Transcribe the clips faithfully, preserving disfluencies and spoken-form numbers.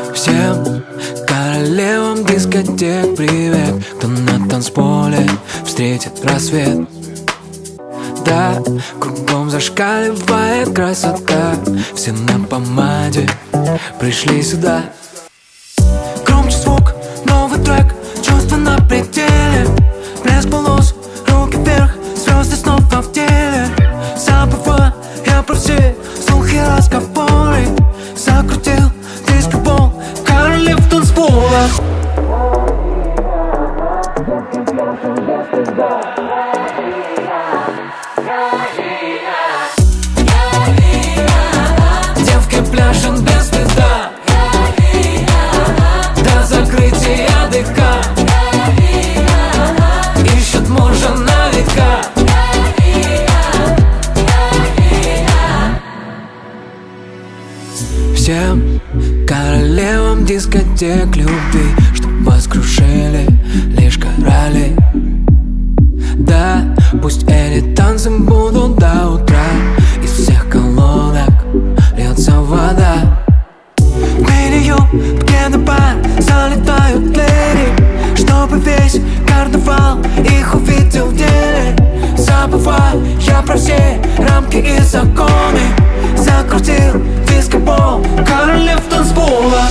Всем королевам дискотек привет, кто на танцполе встретит рассвет. Да, кругом зашкаливает красота, все на помаде пришли сюда. Громче звук, новый трек, чувства на пределе. Блеск волос, руки вверх, звезды снова в теле. Забываю я про все слухи, разговоры. Закрутил диско-бол, королев танцпола. Девки пляшут без стыда до закрытия ДК. Ищут мужа на века. Всем королевам дискотек любви, чтоб вас крушили лишь короли. Да, пусть эти танцы будут до утра, из всех колонок льется вода. В меню пьяный бар залетают леди, чтобы весь карнавал их увидел в деле. Забываю я про все рамки и законы. Закрутил диско-бол, королев танцпола.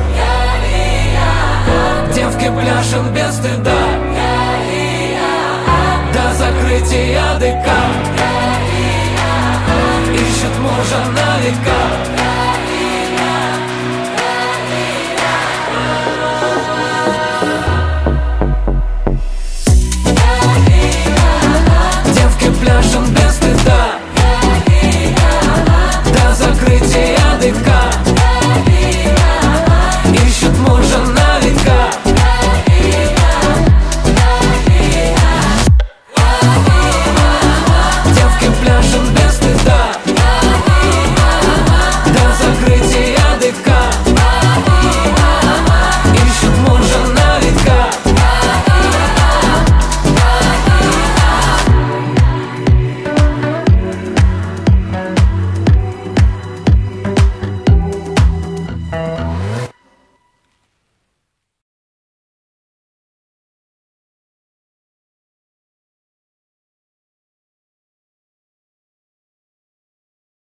Девки пляшут без стыда до закрытия ДК. Ищут мужа на века.